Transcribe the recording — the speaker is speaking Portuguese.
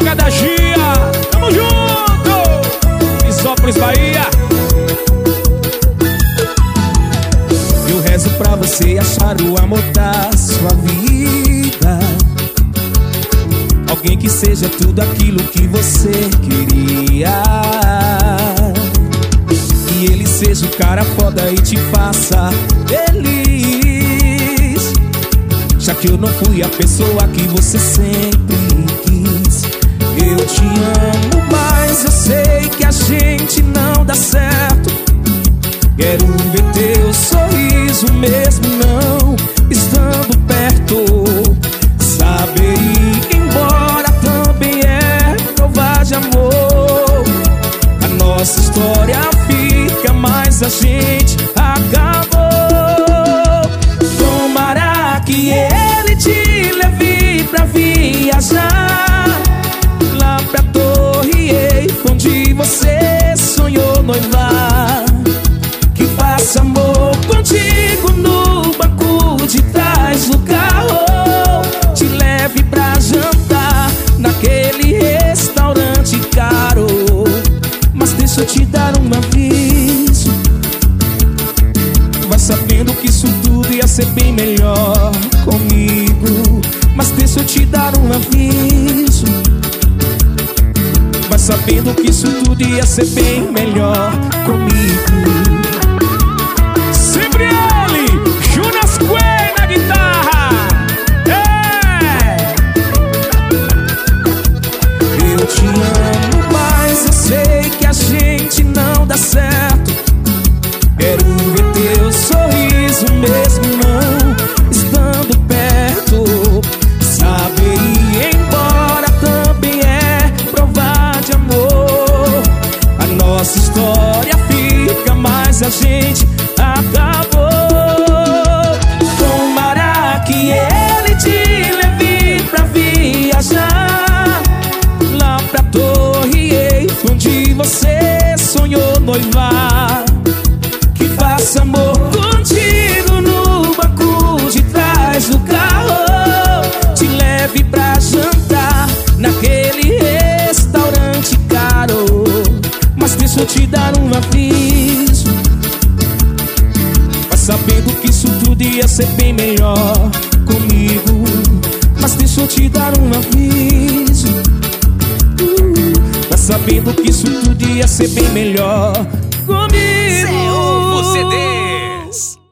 cada dia. Tamo junto, Isópolis, Bahia. Eu rezo pra você achar o amor da sua vida, alguém que seja tudo aquilo que você queria, e ele seja o cara foda e te faça feliz, já que eu não fui a pessoa que você sempre quis. Eu te amo, mas eu sei que a gente não dá certo. Quero ver teu sorriso mesmo não estando perto, saber ir embora também é provar de amor. A nossa história fica, mas a gente acabou. Tomara que ele te leve pra viajar lá pra Torre Eiffel, onde você sonhou noivar. Que faça amor contigo no banco de trás do carro, te leve pra jantar naquele restaurante caro. Mas deixa eu te dar um aviso, vai sabendo que isso tudo ia ser bem melhor comigo. Mas deixa eu te dar um aviso, vai sabendo que isso tudo ia ser bem melhor comigo. Sempre ele, Jonas Quay na guitarra. Eu te amo, mas eu sei que a gente não dá certo. Quero ver teu sorriso mesmo não estando perto, saber ir embora também é provar de amor. A nossa história fica, mas a gente acabou. Tomara que ele te leve pra viajar lá pra Torre Eiffel, onde você sonhou noivar. Que faça amor contigo no banco de trás do carro, te leve pra jantar naquele restaurante caro. Mas deixa eu te dar um aviso, sabendo que isso tudo ia ser bem melhor comigo. Mas deixa eu te dar um aviso, sabendo que isso tudo ia ser bem melhor comigo. Céu, você